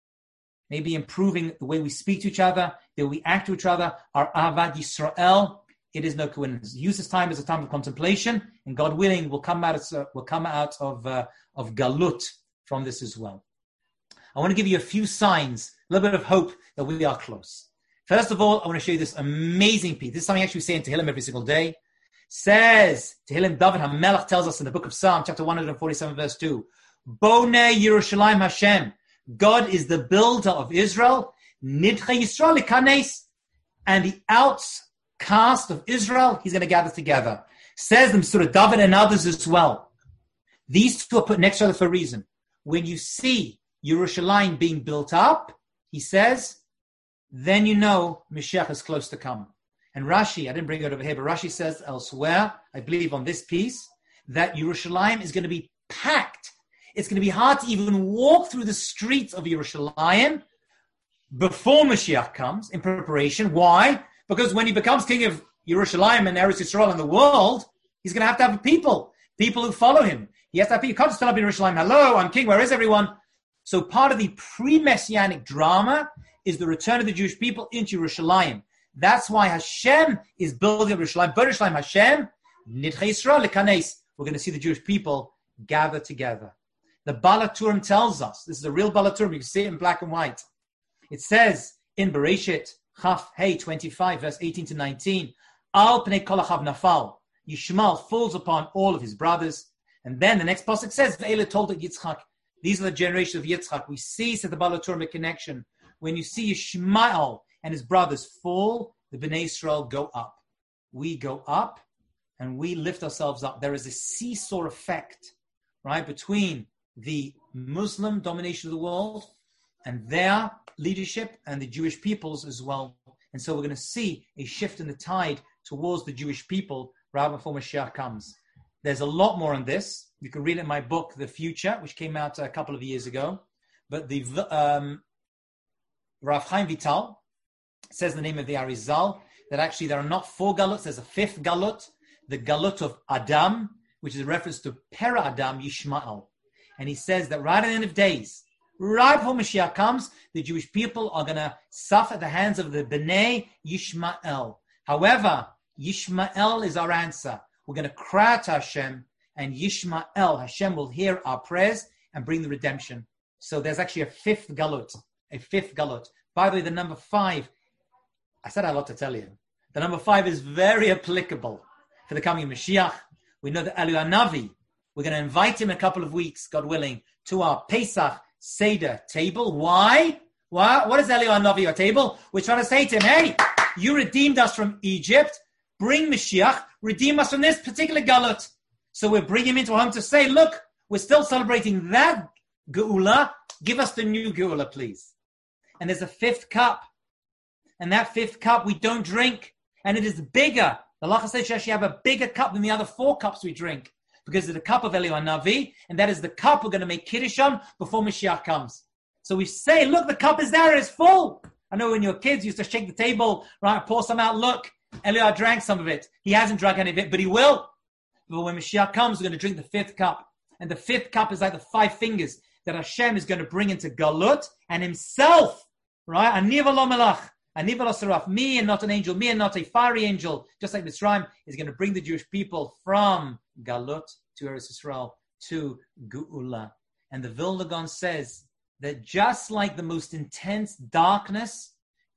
Maybe improving the way we speak to each other, the way we act to each other, our Avad Yisrael. It is no coincidence. Use this time as a time of contemplation, and God willing, we'll come out of Galut from this as well. I want to give you a few signs, a little bit of hope that we are close. First of all, I want to show you this amazing piece. This is something I actually say in Tehillim every single day. Says Tehillim, David HaMelech tells us in the book of Psalm, chapter 147, verse 2, Bonei Yerushalayim Hashem. God is the builder of Israel. Nidche Yisrael Ikanes. And the outcast of Israel, he's going to gather together. Says them, Surah David and others as well. These two are put next to each other for a reason. When you see Yerushalayim being built up, he says, then you know Mashiach is close to come. And Rashi, I didn't bring it over here, but Rashi says elsewhere, I believe on this piece, that Yerushalayim is going to be packed. It's going to be hard to even walk through the streets of Yerushalayim before Mashiach comes in preparation. Why? Because when he becomes king of Yerushalayim and Eretz Yisrael in the world, he's going to have people who follow him. He has to have people. You can't just stand up in Yerushalayim, hello, I'm king, where is everyone? So part of the pre-Messianic drama is the return of the Jewish people into Yerushalayim. That's why Hashem is building up Yerushalayim. Yerushalayim Hashem, Nidchei Yisrael Lekanes. We're going to see the Jewish people gather together. The Baal HaTurim tells us, this is a real Baal HaTurim, you can see it in black and white. It says in Bereshit, Chaf Hey 25, verse 18 to 19, Al Pnei Kol Achav Nafal, Yishmael falls upon all of his brothers. And then the next pasuk says, Ve'ele told Yitzchak, these are the generation of Yitzchak. We see, said the Baal HaTurim, a connection. When you see Yishmael and his brothers fall, the Bnei Israel go up. We go up and we lift ourselves up. There is a seesaw effect, right, between the Muslim domination of the world and their leadership and the Jewish peoples as well. And so we're going to see a shift in the tide towards the Jewish people right before Mashiach comes. There's a lot more on this. You can read it in my book, The Future, which came out a couple of years ago. But the Rav Chaim Vital says the name of the Arizal, that actually there are not 4 galuts, there's a 5th galut, the galut of Adam, which is a reference to Pera Adam Yishmael. And he says that right at the end of days, right before Mashiach comes, the Jewish people are going to suffer at the hands of the Bnei Yishmael. However, Yishmael is our answer. We're going to cry out to Hashem, and Yishmael, Hashem will hear our prayers and bring the redemption. So there's actually a 5th galut, a 5th galut. By the way, the number 5, I said I had a lot to tell you. The number 5 is very applicable for the coming of Mashiach. We know that Eliyahu Navi, we're going to invite him in a couple of weeks, God willing, to our Pesach Seder table. Why? What is Eliyahu Navi our table? We're trying to say to him, hey, you redeemed us from Egypt. Bring Mashiach, redeem us from this particular galut. So we're bringing him into our home to say, look, we're still celebrating that Geula. Give us the new Geula, please. And there's a 5th cup. And that 5th cup we don't drink. And it is bigger. The Halacha says you actually have a bigger cup than the other 4 cups we drink. Because it's the cup of Eliyahu Navi. And that is the cup we're going to make Kiddush on before Mashiach comes. So we say, look, the cup is there. It's full. I know when you were kids, you used to shake the table, right? Pour some out. Look, Eliyahu drank some of it. He hasn't drunk any of it, but he will. But when Mashiach comes, we're going to drink the 5th cup. And the 5th cup is like the 5 fingers that Hashem is going to bring into Galut and himself, right? Ani v'lo melach, ani v'lo seraf, me and not an angel, me and not a fiery angel, just like Mitzrayim is going to bring the Jewish people from Galut to Eretz Yisrael to Geula. And the Vilna Gaon says that just like the most intense darkness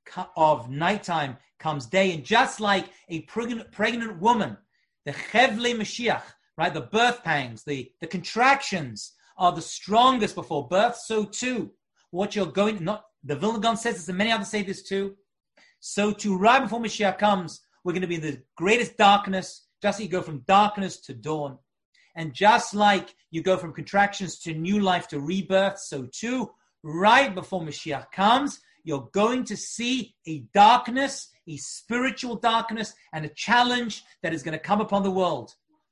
of nighttime comes day, and just like a pregnant woman, the Chevle Mashiach, right, the birth pangs, the contractions are the strongest before birth, so too, what you're going, not the Vilna Gaon says this, and many others say this too, so too, right before Mashiach comes, we're going to be in the greatest darkness, just like you go from darkness to dawn. And just like you go from contractions to new life to rebirth, so too, right before Mashiach comes, you're going to see a darkness, a spiritual darkness, and a challenge that is going to come upon the world.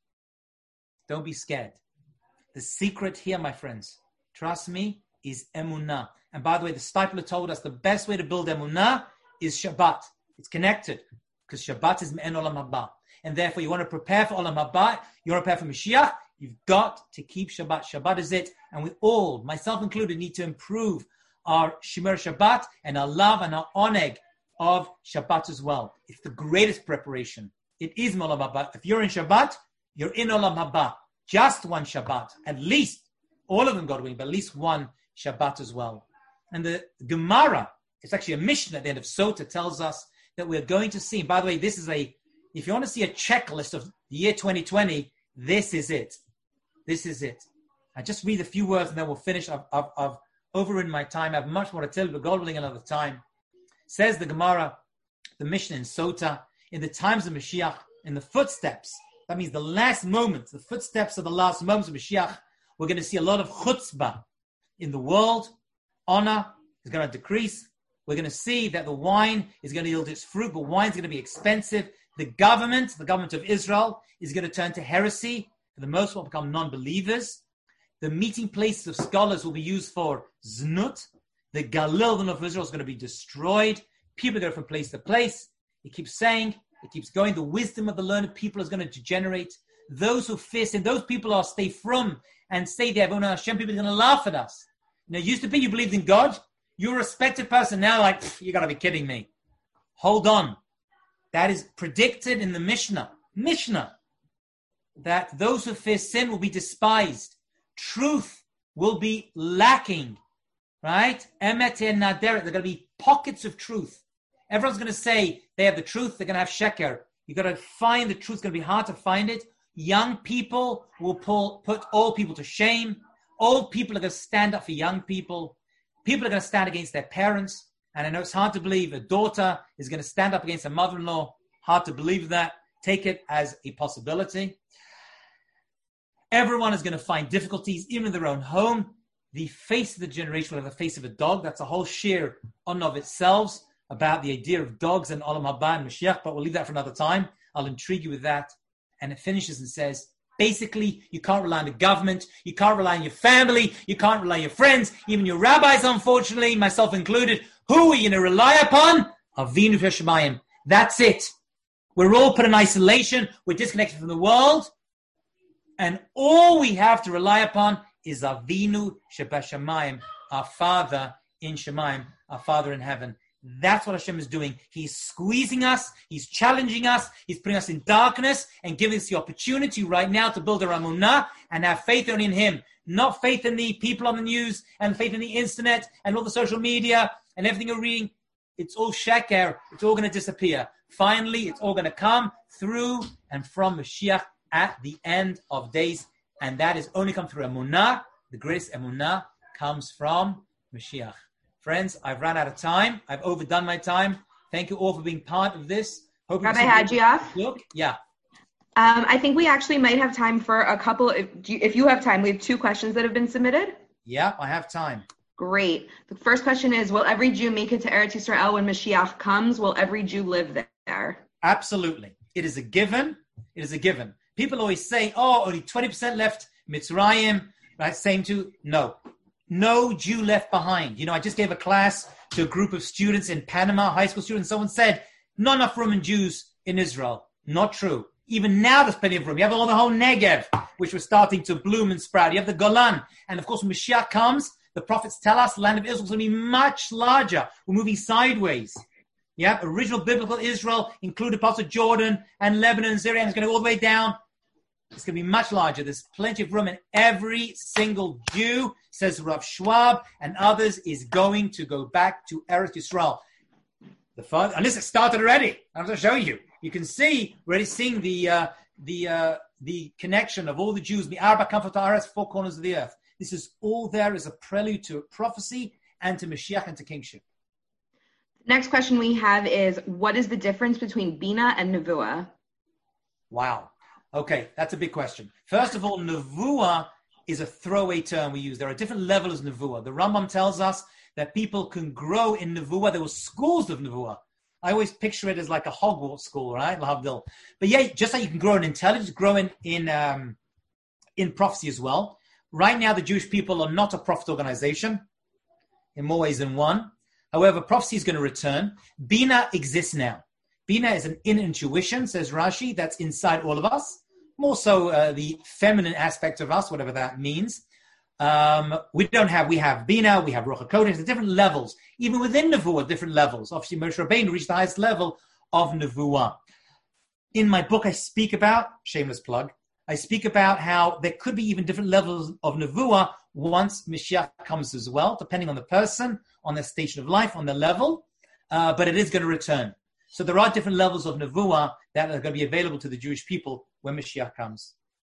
Don't be scared. The secret here, my friends, trust me, is emunah. And by the way, the Stipler told us the best way to build emunah is Shabbat. It's connected, because Shabbat is me'en olam haba. And therefore, you want to prepare for olam haba, you want to prepare for Mashiach, you've got to keep Shabbat. Shabbat is it. And we all, myself included, need to improve our Shimer Shabbat and our love and our oneg of Shabbat as well. It's the greatest preparation. It is olam haba. If you're in Shabbat, you're in olam haba. Just one Shabbat, at least, all of them God willing, but at least one Shabbat as well. And the Gemara, it's actually a Mishnah at the end of Sota, tells us that we're going to see, by the way, this is if you want to see a checklist of the year 2020, this is it. This is it. I just read a few words and then we'll finish. I've overridden my time. I have much more to tell you, but God willing another time. Says the Gemara, the Mishnah in Sota, in the times of Mashiach, in the footsteps, that means the last moments, the footsteps of the last moments of Mashiach, we're going to see a lot of chutzpah in the world. Honor is going to decrease. We're going to see that the wine is going to yield its fruit, but wine is going to be expensive. The government of Israel, is going to turn to heresy. For the most part, become non-believers. The meeting places of scholars will be used for znut. The Galil of Israel is going to be destroyed. People go from place to place. It keeps saying, it keeps going. The wisdom of the learned people is going to degenerate. Those who fear sin, those people are stay from and stay there. But Hashem, people are going to laugh at us. You know, it used to be you believed in God. You're a respected person. Now, like, you got to be kidding me. Hold on. That is predicted in the Mishnah. That those who fear sin will be despised. Truth will be lacking. Right? Emet naderet. There are going to be pockets of truth. Everyone's going to say they have the truth. They're going to have sheker. You've got to find the truth. It's going to be hard to find it. Young people will put old people to shame. Old people are going to stand up for young people. People are going to stand against their parents. And I know it's hard to believe a daughter is going to stand up against a mother-in-law. Hard to believe that. Take it as a possibility. Everyone is going to find difficulties, even in their own home. The face of the generation will have the face of a dog. That's a whole shir on of itself about the idea of dogs and Olam Haba and Mashiach, but we'll leave that for another time. I'll intrigue you with that. And it finishes and says, basically, you can't rely on the government. You can't rely on your family. You can't rely on your friends, even your rabbis, unfortunately, myself included. Who are you going to rely upon? Avinu Shemayim. That's it. We're all put in isolation. We're disconnected from the world. And all we have to rely upon is Avinu Shebashamayim, our Father in Shemayim, our Father in heaven. That's what Hashem is doing. He's squeezing us. He's challenging us. He's putting us in darkness and giving us the opportunity right now to build our emunah and have faith only in Him. Not faith in the people on the news and faith in the internet and all the social media and everything you're reading. It's all sheker. It's all going to disappear. Finally, it's all going to come through and from Mashiach at the end of days. And that is only come through emunah. The greatest emunah comes from Mashiach. Friends, I've run out of time. I've overdone my time. Thank you all for being part of this. Hope Rabbi Hagioff? Look, yeah. I think we actually might have time for a couple. If you have time, we have 2 questions that have been submitted. Yeah, I have time. Great. The first question is, will every Jew make it to Eretz Yisrael when Mashiach comes? Will every Jew live there? Absolutely. It is a given. It is a given. People always say, oh, only 20% left Mitzrayim. Right? Same to, no. No Jew left behind. You know, I just gave a class to a group of students in Panama, high school students. Someone said, not enough room in Jews in Israel. Not true. Even now there's plenty of room. You have all the whole Negev, which was starting to bloom and sprout. You have the Golan. And of course, when Mashiach comes, the prophets tell us the land of Israel is going to be much larger. We're moving sideways. Yeah, original biblical Israel included parts of Jordan and Lebanon and Syria, and it's going to go all the way down. It's going to be much larger. There's plenty of room, and every single Jew, says Rav Schwab and others, is going to go back to Eretz Yisrael. And this has started already. I'm going to show you. You can see, we're already seeing the connection of all the Jews, the Arba Kamfot Haaretz, 4 corners of the earth. This is all there as a prelude to prophecy and to Mashiach and to kingship. Next question we have is, what is the difference between Bina and Nevuah? Wow. Okay, that's a big question. First of all, Nevuah is a throwaway term we use. There are different levels of Nevuah. The Rambam tells us that people can grow in Nevuah. There were schools of Nevuah. I always picture it as like a Hogwarts school, right? Lahavdil. But yeah, just like you can grow in intelligence, grow in prophecy as well. Right now, the Jewish people are not a prophet organization in more ways than one. However, prophecy is going to return. Bina exists now. Bina is an inner intuition, says Rashi, that's inside all of us. More so the feminine aspect of us, whatever that means. We have Bina, we have Ruach HaKodesh, the different levels. Even within Nevuah, different levels. Obviously, Moshe Rabbeinu reached the highest level of Nevuah. In my book, I speak about, shameless plug, I speak about how there could be even different levels of Nevuah once Mashiach comes as well, depending on the person, on their station of life, on their level. But it is going to return. So there are different levels of Nevuah that are going to be available to the Jewish people when Mashiach comes.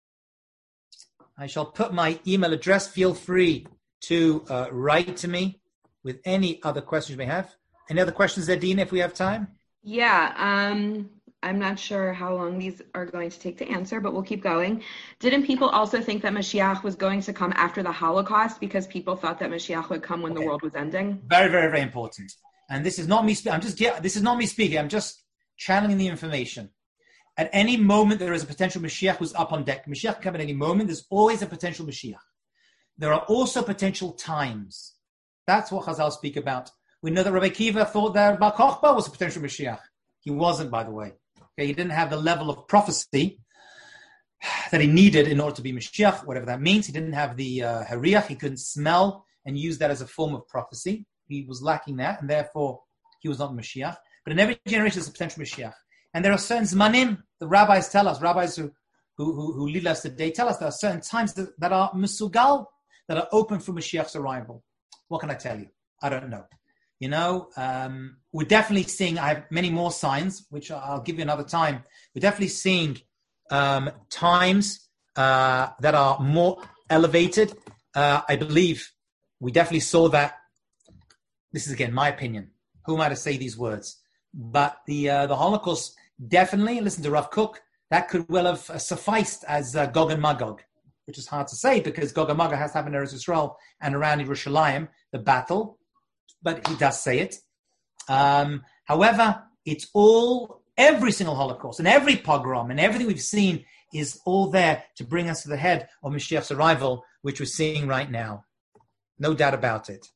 I shall put my email address. Feel free to write to me with any other questions you may have. Any other questions there, Dina, if we have time? Yeah, I'm not sure how long these are going to take to answer, but we'll keep going. Didn't people also think that Mashiach was going to come after the Holocaust because people thought that Mashiach would come when the world was ending? Very, very, very important. And this is not me. This is not me speaking. I'm just channeling the information. At any moment, there is a potential Mashiach who's up on deck. Mashiach can come at any moment. There's always a potential Mashiach. There are also potential times. That's what Chazal speak about. We know that Rabbi Akiva thought that Bar Kokhba was a potential Mashiach. He wasn't, by the way. Okay, he didn't have the level of prophecy that he needed in order to be Mashiach, whatever that means. He didn't have the Hariach. He couldn't smell and use that as a form of prophecy. he was lacking that, and therefore he was not Mashiach. But in every generation, there's a potential Mashiach. And there are certain zmanim, the rabbis tell us, rabbis who lead us today tell us there are certain times that are mesugal, that are open for Mashiach's arrival. What can I tell you? I don't know. We're definitely seeing, I have many more signs, which I'll give you another time. We're definitely seeing times that are more elevated. I believe we definitely saw that. This is, again, my opinion. Who am I to say these words? But the Holocaust definitely, listen to Rav Kook, that could well have sufficed as Gog and Magog, which is hard to say because Gog and Magog has to happen in Eretz Yisrael and around Yerushalayim, the battle, but he does say it. However, it's all, every single Holocaust and every pogrom and everything we've seen is all there to bring us to the head of Mashiach's arrival, which we're seeing right now. No doubt about it.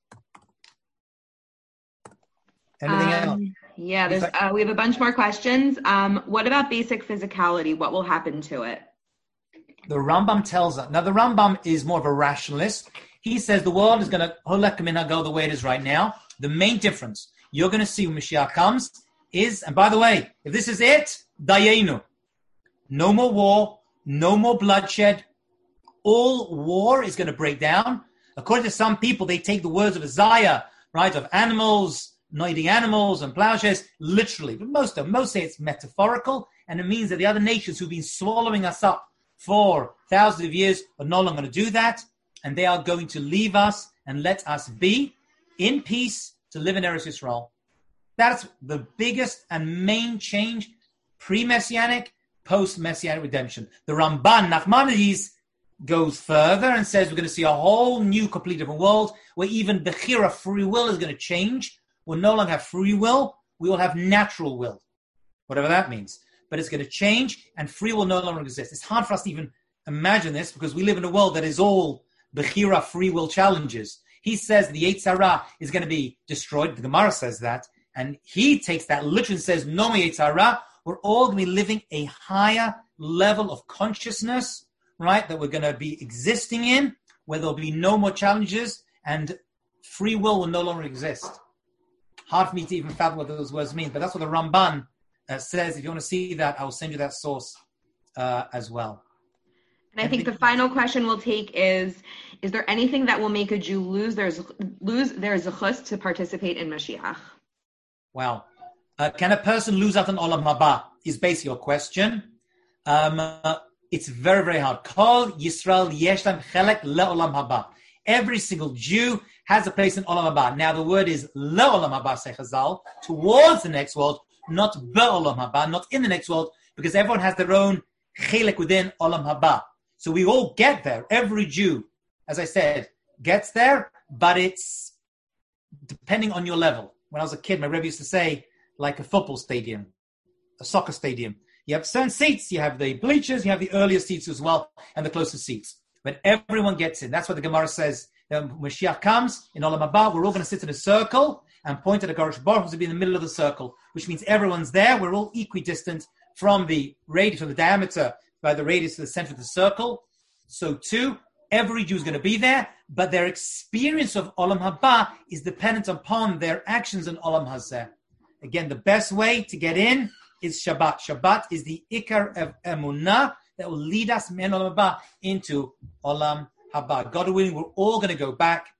Anything else? Yeah, we have a bunch more questions. What about basic physicality? What will happen to it? The Rambam tells us. Now, the Rambam is more of a rationalist. He says the world is going to go the way it is right now. The main difference you're going to see when Mashiach comes is, and by the way, if this is it, dayenu. No more war, no more bloodshed. All war is going to break down. According to some people, they take the words of Isaiah, right, of animals, not eating animals and plowshares, literally. But most say it's metaphorical, and it means that the other nations who've been swallowing us up for thousands of years are no longer going to do that, and they are going to leave us and let us be in peace to live in Eretz Yisrael. That's the biggest and main change, pre-Messianic, post-Messianic redemption. The Ramban, Nachmanides, goes further and says we're going to see a whole new, completely different world where even Bechira, free will, is going to change. We'll no longer have free will. We will have natural will, whatever that means. But it's going to change, and free will no longer exist. It's hard for us to even imagine this because we live in a world that is all Bechira, free will challenges. He says the Yetzer Hara is going to be destroyed. The Gemara says that. And he takes that literally and says, no more Yetzer Hara. We're all going to be living a higher level of consciousness, right, that we're going to be existing in, where there'll be no more challenges, and free will no longer exist. Hard for me to even fathom what those words mean, but that's what the Ramban says. If you want to see that, I will send you that source as well. And I think the final question we'll take is there anything that will make a Jew lose their zechus to participate in Mashiach? Wow. Can a person lose out on Olam Haba? Is basically your question. It's very, very hard. Kol Yisrael yesh lam chelek le'olam haba. Every single Jew has a place in Olam Haba. Now the word is le'olam haba, say Chazal, towards the next world, not be'olam haba, not in the next world, because everyone has their own chelek within Olam Haba. So we all get there. Every Jew, as I said, gets there, but it's depending on your level. When I was a kid, my Rebbe used to say, like a football stadium, a soccer stadium. You have certain seats, you have the bleachers, you have the earlier seats as well, and the closest seats. But everyone gets in. That's what the Gemara says. When Mashiach comes, in Olam Haba, we're all going to sit in a circle and point at a Garish Baruch Hu to be in the middle of the circle, which means everyone's there. We're all equidistant from the radius, from the diameter, by the radius to the center of the circle. So too, every Jew is going to be there, but their experience of Olam Haba is dependent upon their actions in Olam Hazeh. Again, the best way to get in is Shabbat. Shabbat is the Ikar of Emunah that will lead us min Olam Haba into Olam Haba. God willing, we're all going to go back.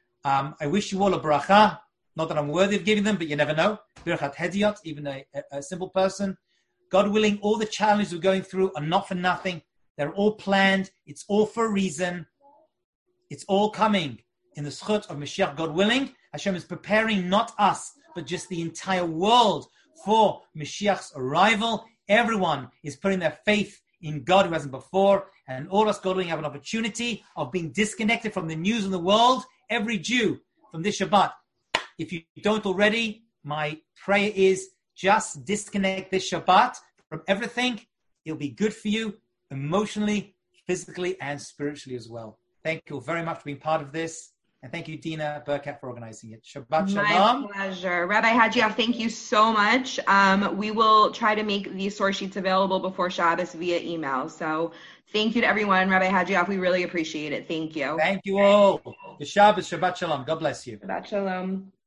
I wish you all a bracha. Not that I'm worthy of giving them, but you never know. Birchat Hediot, even a simple person. God willing, all the challenges we're going through are not for nothing. They're all planned. It's all for a reason. It's all coming in the schut of Mashiach, God willing. Hashem is preparing not us, but just the entire world for Mashiach's arrival. Everyone is putting their faith in God who hasn't before, and all of us, God willing, have an opportunity of being disconnected from the news in the world. Every Jew from this Shabbat. If you don't already, my prayer is just disconnect this Shabbat from everything. It'll be good for you emotionally, physically, and spiritually as well. Thank you very much for being part of this. And thank you, Dina Burkett, for organizing it. Shabbat Shalom. My pleasure. Rabbi Hadjiaf, thank you so much. We will try to make these source sheets available before Shabbos via email. So thank you to everyone. Rabbi Hadjiaf, we really appreciate it. Thank you. Thank you all. Shabbos, Shabbat Shalom. God bless you. Shabbat Shalom.